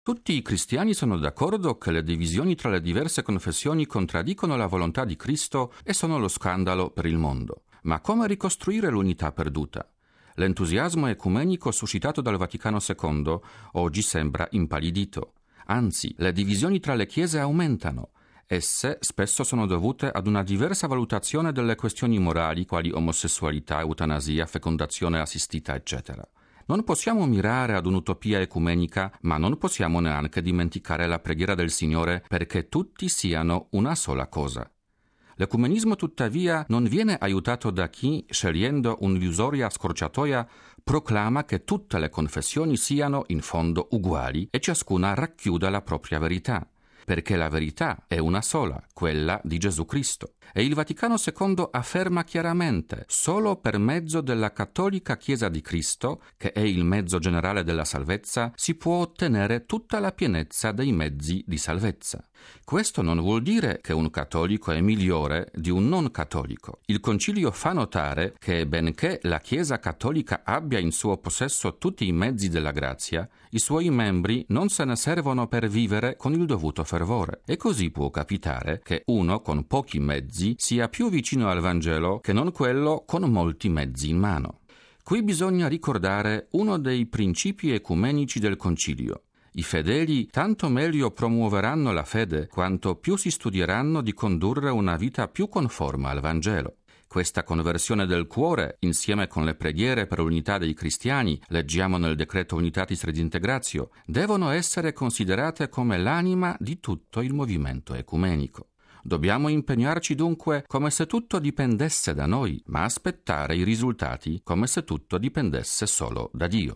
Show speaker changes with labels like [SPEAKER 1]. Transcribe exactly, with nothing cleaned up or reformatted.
[SPEAKER 1] Tutti i cristiani sono d'accordo che le divisioni tra le diverse confessioni contraddicono la volontà di Cristo e sono lo scandalo per il mondo. Ma come ricostruire l'unità perduta? L'entusiasmo ecumenico suscitato dal Vaticano secondo oggi sembra impallidito. Anzi, le divisioni tra le chiese aumentano. Esse spesso sono dovute ad una diversa valutazione delle questioni morali quali omosessualità, eutanasia, fecondazione assistita, eccetera. Non possiamo mirare ad un'utopia ecumenica, ma non possiamo neanche dimenticare la preghiera del Signore perché tutti siano una sola cosa. L'ecumenismo, tuttavia, non viene aiutato da chi, scegliendo un'illusoria scorciatoia, proclama che tutte le confessioni siano in fondo uguali e ciascuna racchiuda la propria verità, perché la verità è una sola, quella di Gesù Cristo. E il Vaticano secondo afferma chiaramente: solo per mezzo della cattolica Chiesa di Cristo, che è il mezzo generale della salvezza, si può ottenere tutta la pienezza dei mezzi di salvezza. Questo non vuol dire che un cattolico è migliore di un non cattolico. Il Concilio fa notare che, benché la Chiesa cattolica abbia in suo possesso tutti i mezzi della grazia, i suoi membri non se ne servono per vivere con il dovuto fervore. E così può capitare che uno con pochi mezzi sia più vicino al Vangelo che non quello con molti mezzi in mano. Qui bisogna ricordare uno dei principi ecumenici del Concilio. I fedeli tanto meglio promuoveranno la fede quanto più si studieranno di condurre una vita più conforme al Vangelo. Questa conversione del cuore, insieme con le preghiere per l'unità dei cristiani, leggiamo nel decreto Unitatis Redintegratio, devono essere considerate come l'anima di tutto il movimento ecumenico. Dobbiamo impegnarci dunque come se tutto dipendesse da noi, ma aspettare i risultati come se tutto dipendesse solo da Dio.